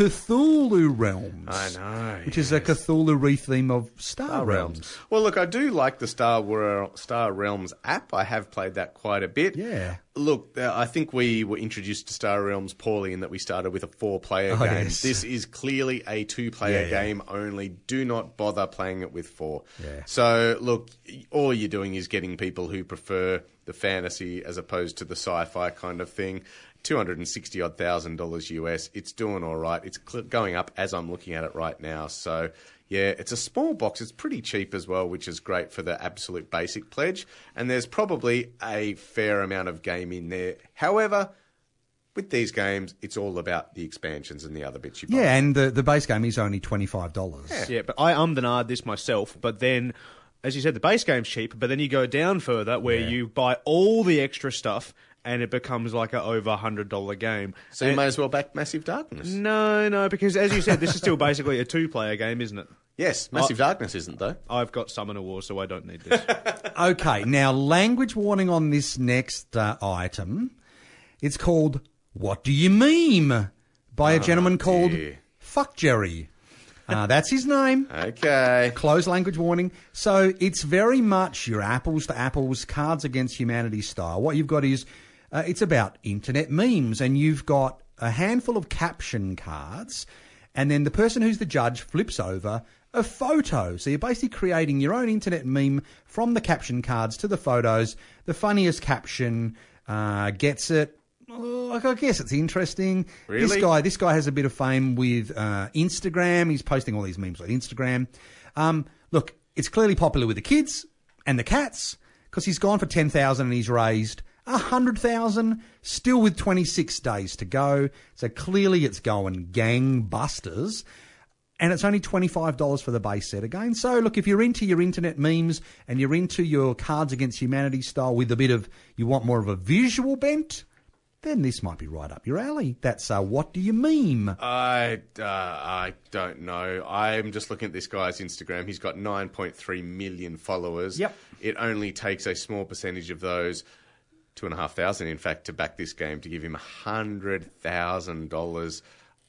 Cthulhu Realms. I know. Which yes. is a Cthulhu retheme of Star, Star Realms. Realms. Well, look, I do like the Star Wor- Star Realms app. I have played that quite a bit. Yeah. Look, uh, I think we were introduced to Star Realms poorly in that we started with a four-player Oh, game. yes. This is clearly a two-player Yeah. game only. Do not bother playing it with four. Yeah. So, look, all you're doing is getting people who prefer the fantasy as opposed to the sci-fi kind of thing. two hundred sixty odd thousand dollars U S. It's doing all right. It's cl- going up as I'm looking at it right now. So, yeah, it's a small box. It's pretty cheap as well, which is great for the absolute basic pledge. And there's probably a fair amount of game in there. However, with these games, it's all about the expansions and the other bits you buy. Yeah, and the, the base game is only twenty-five dollars. Yeah. Yeah, but I ummed and ahed this myself, but then, as you said, the base game's cheap, but then you go down further where Yeah. you buy all the extra stuff and it becomes like a over one hundred dollars game. So you And- may as well back Massive Darkness. No, no, because as you said, this is still basically a two-player game, isn't it? Yes, Massive Darkness isn't, though. I've got Summoner Wars, so I don't need this. Okay, now language warning on this next uh, item. It's called What Do You Meme? By a gentleman called dear. Fuck Jerry. Uh, that's his name. Okay. Close language warning. So it's very much your apples to apples, Cards Against Humanity style. What you've got is, uh, it's about internet memes, and you've got a handful of caption cards, and then the person who's the judge flips over a photo. So you're basically creating your own internet meme from the caption cards to the photos. The funniest caption uh, gets it. Oh, I guess it's interesting. Really? This guy, this guy has a bit of fame with uh, Instagram. He's posting all these memes on Instagram. Um, look, it's clearly popular with the kids and the cats because he's gone for ten thousand and he's raised a hundred thousand. Still with twenty six days to go. So clearly it's going gangbusters. And it's only twenty-five dollars for the base set again. So, look, if you're into your internet memes and you're into your Cards Against Humanity style with a bit of, you want more of a visual bent, then this might be right up your alley. That's uh, What Do You Meme? I, uh, I don't know. I'm just looking at this guy's Instagram. He's got nine point three million followers. Yep. It only takes a small percentage of those, two and a half thousand, in fact, to back this game to give him a hundred thousand dollars.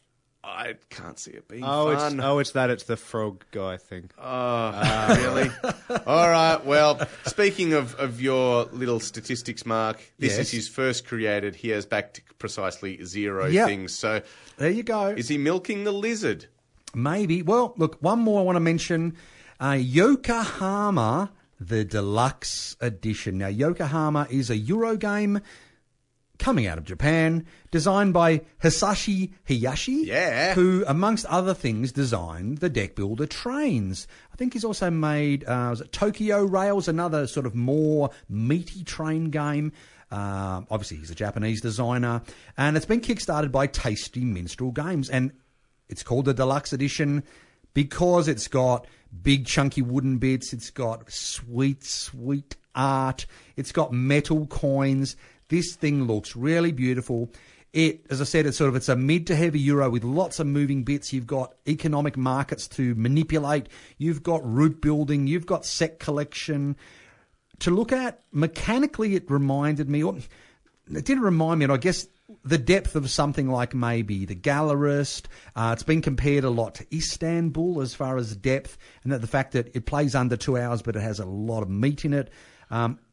I can't see it being oh, fun. it's, oh, it's that. It's the frog guy thing. Oh, really? All right. Well, speaking of, of your little statistics, Mark, this Yes. is his first created. He has backed precisely zero Yep. things. So There you go. is he milking the lizard? Maybe. Well, look, one more I want to mention. Uh, Yokohama, the deluxe edition. Now, Yokohama is a Euro game coming out of Japan, designed by Hisashi Hayashi, Yeah. who, amongst other things, designed the deck builder trains. I think he's also made, uh, was it Tokyo Rails, another sort of more meaty train game. Uh, obviously, he's a Japanese designer, and it's been kickstarted by Tasty Minstrel Games, and it's called the Deluxe Edition because it's got big chunky wooden bits, it's got sweet, sweet art, it's got metal coins. This thing looks really beautiful. It, as I said, it's sort of, it's a mid to heavy Euro with lots of moving bits. You've got economic markets to manipulate. You've got route building. You've got set collection to look at. Mechanically, it reminded me, or it didn't remind me, and I guess the depth of something like maybe the Gallerist. Uh, it's been compared a lot to Istanbul as far as depth, and that the fact that it plays under two hours, but it has a lot of meat in it. Um,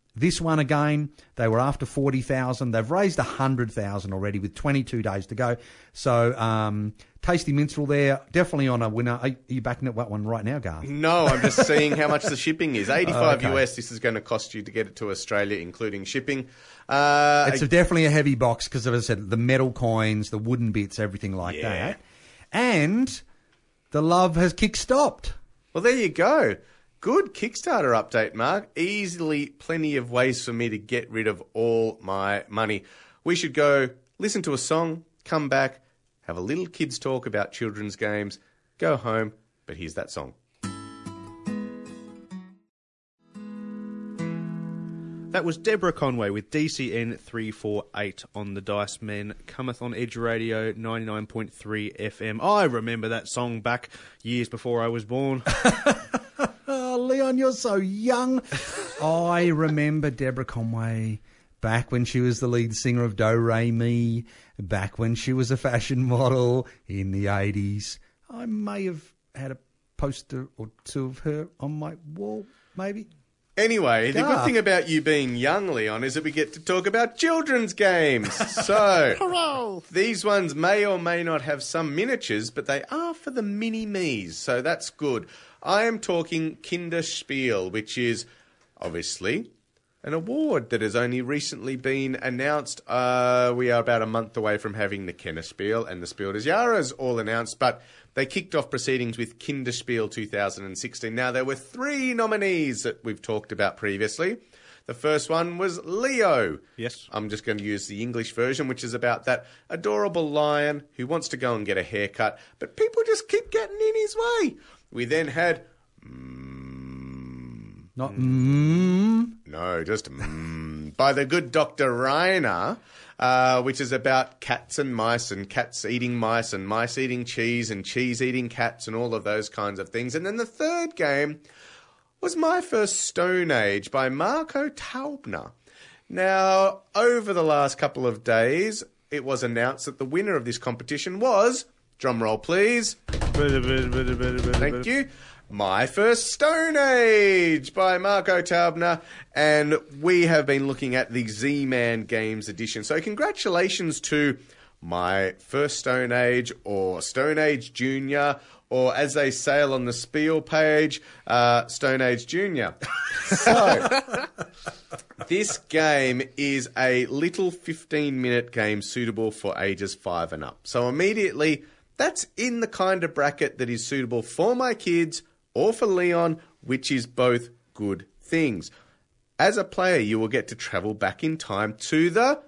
This one again, they were after forty thousand. They've raised one hundred thousand already with twenty-two days to go. So, um, Tasty Minstrel there, definitely on a winner. Are you backing at that one right now, Garth? No, I'm just seeing how much the shipping is. eighty-five Okay. U S, this is going to cost you to get it to Australia, including shipping. Uh, It's a, definitely a heavy box because, as I said, the metal coins, the wooden bits, everything like Yeah. that. And the love has kick-stopped. Well, there you go. Good Kickstarter update, Mark. Easily plenty of ways for me to get rid of all my money. We should go listen to a song, come back, have a little kids talk about children's games, go home, but here's that song. That was Deborah Conway with D C N three forty-eight on the Dice Men. Cometh on Edge Radio ninety-nine point three F M. I remember that song back years before I was born. Oh, Leon, you're so young. I remember Deborah Conway back when she was the lead singer of Do Re Mi, back when she was a fashion model in the eighties. I may have had a poster or two of her on my wall, maybe. Anyway, the good Garth. thing about you being young, Leon, is that we get to talk about children's games. So, these ones may or may not have some miniatures, but they are for the mini-me's, so that's good. I am talking Kinderspiel, which is obviously an award that has only recently been announced. Uh, we are about a month away from having the Kennerspiel and the Spiel des Jahres all announced, but they kicked off proceedings with Kinderspiel two thousand sixteen. Now, there were three nominees that we've talked about previously. The first one was Leo. Yes. I'm just going to use the English version, which is about that adorable lion who wants to go and get a haircut, but people just keep getting in his way. We then had... Mm, Not mm. no, just mm, by the good Doctor Reiner, uh, which is about cats and mice and cats eating mice and mice eating cheese and cheese eating cats and all of those kinds of things. And then the third game was My First Stone Age by Marco Taubner. Now, over the last couple of days, it was announced that the winner of this competition was, drumroll please, thank you, My First Stone Age by Marco Taubner, and we have been looking at the Z-Man Games edition. So congratulations to My First Stone Age, or Stone Age Junior, or as they say on the Spiel page, uh, Stone Age Junior. So, this game is a little fifteen-minute game suitable for ages five and up. So immediately, that's in the kind of bracket that is suitable for my kids or for Leon, which is both good things. As a player, you will get to travel back in time to the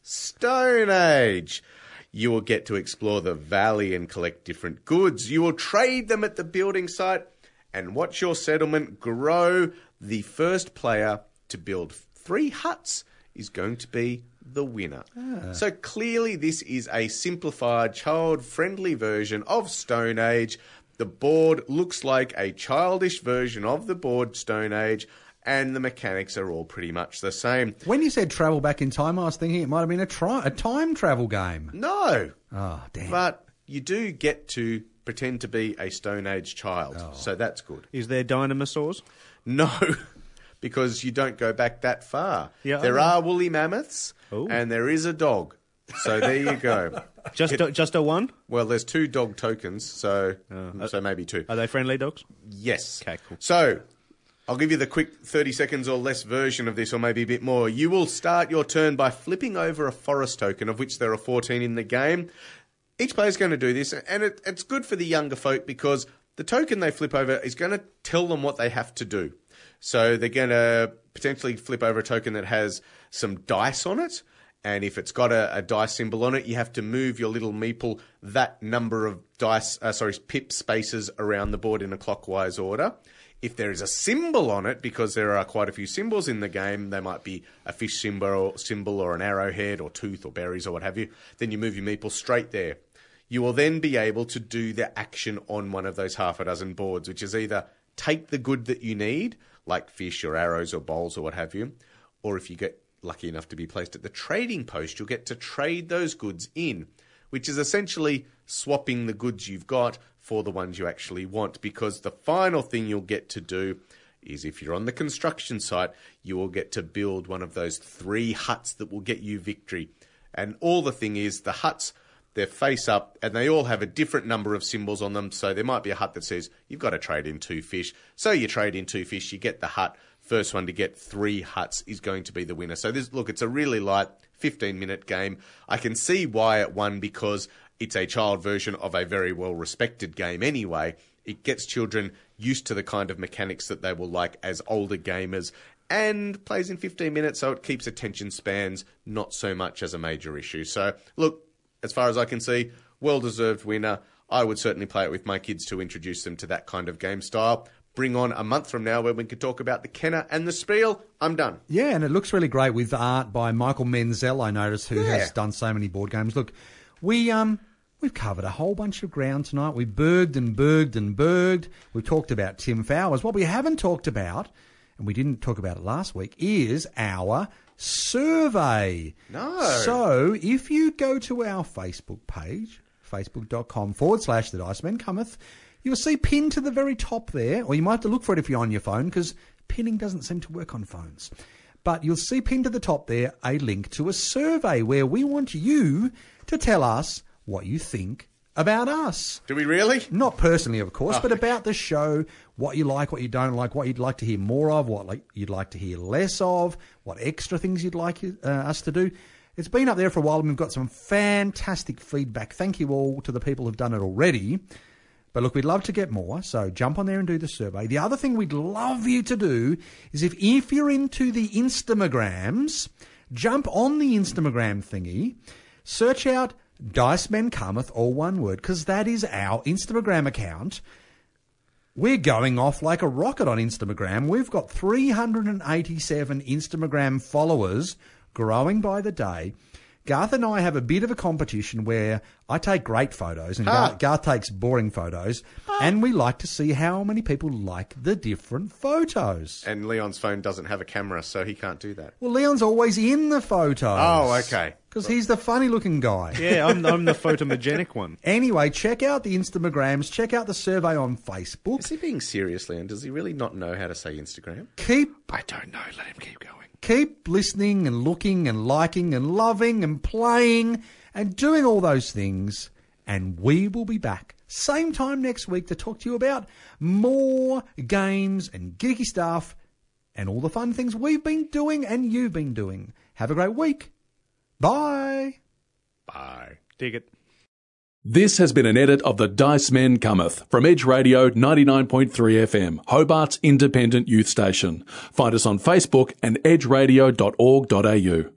Stone Age. You will get to explore the valley and collect different goods. You will trade them at the building site and watch your settlement grow. The first player to build three huts is going to be the winner. Ah. So clearly this is a simplified, child-friendly version of Stone Age. The board looks like a childish version of the board Stone Age, and the mechanics are all pretty much the same. When you said travel back in time, I was thinking it might have been a, tri- a time travel game. No. Oh, damn. But you do get to pretend to be a Stone Age child, Oh. so that's good. Is there dinosaurs? No, because you don't go back that far. Yeah, there I are woolly mammoths, Ooh. and there is a dog. So there you go. Just a, just a one? Well, there's two dog tokens, so so maybe two. Are they friendly dogs? Yes. Okay, cool. So, I'll give you the quick thirty seconds or less version of this, or maybe a bit more. You will start your turn by flipping over a forest token, of which there are fourteen in the game. Each player's going to do this, and it, it's good for the younger folk because the token they flip over is going to tell them what they have to do. So they're going to potentially flip over a token that has some dice on it, and if it's got a, a dice symbol on it, you have to move your little meeple that number of dice, uh, sorry, pip spaces around the board in a clockwise order. If there is a symbol on it, because there are quite a few symbols in the game, they might be a fish symbol or, symbol or an arrowhead or tooth or berries or what have you, then you move your meeple straight there. You will then be able to do the action on one of those half a dozen boards, which is either take the good that you need, like fish or arrows or bowls or what have you, or if you get lucky enough to be placed at the trading post, you'll get to trade those goods in, which is essentially swapping the goods you've got for the ones you actually want, because the final thing you'll get to do is if you're on the construction site, you will get to build one of those three huts that will get you victory. And all the thing is, the huts, they're face up, and they all have a different number of symbols on them. So there might be a hut that says, you've got to trade in two fish. So you trade in two fish, you get the hut. First one to get three huts is going to be the winner. So this, look, it's a really light fifteen-minute game. I can see why it won, because it's a child version of a very well-respected game anyway. It gets children used to the kind of mechanics that they will like as older gamers, and plays in fifteen minutes, so it keeps attention spans not so much as a major issue. So, look, as far as I can see, well-deserved winner. I would certainly play it with my kids to introduce them to that kind of game style. Bring on a month from now where we can talk about the Kenner and the Spiel. I'm done. Yeah, and it looks really great with art by Michael Menzel, I notice, who Yeah. has done so many board games. Look, we, um, we've covered a whole bunch of ground tonight. We burged and burged and burged. We've talked about Tim Fowers. What we haven't talked about, and we didn't talk about it last week, is our survey. No. So if you go to our Facebook page, facebook.com forward slash the Dice Men Cometh, you'll see pinned to the very top there, or you might have to look for it if you're on your phone, because pinning doesn't seem to work on phones. But you'll see pinned to the top there a link to a survey where we want you to tell us what you think about us. Do we really? Not personally, of course, Oh, but okay. about the show, what you like, what you don't like, what you'd like to hear more of, what like you'd like to hear less of, what extra things you'd like uh, us to do. It's been up there for a while, and we've got some fantastic feedback. Thank you all to the people who've done it already. But look, we'd love to get more, so jump on there and do the survey. The other thing we'd love you to do is if, if you're into the Instagrams, jump on the Instagram thingy, search out Dice Men Cometh, all one word, because that is our Instagram account. We're going off like a rocket on Instagram. We've got three hundred eighty-seven Instagram followers, growing by the day. Garth and I have a bit of a competition where I take great photos and Ah. Garth, Garth takes boring photos, and we like to see how many people like the different photos. And Leon's phone doesn't have a camera, so he can't do that. Well, Leon's always in the photos. Oh, okay. Because he's the funny-looking guy. Yeah, I'm, I'm the photomagenic one. Anyway, check out the Instagrams, check out the survey on Facebook. Is he being serious, Leon? Does he really not know how to say Instagram? Keep I don't know. Let him keep going. keep listening and looking and liking and loving and playing and doing all those things. And we will be back same time next week to talk to you about more games and geeky stuff and all the fun things we've been doing and you've been doing. Have a great week. Bye. Bye. Dig it. This has been an edit of The Dice Men Cometh from Edge Radio ninety-nine point three F M, Hobart's independent youth station. Find us on Facebook and edge radio dot org dot a u.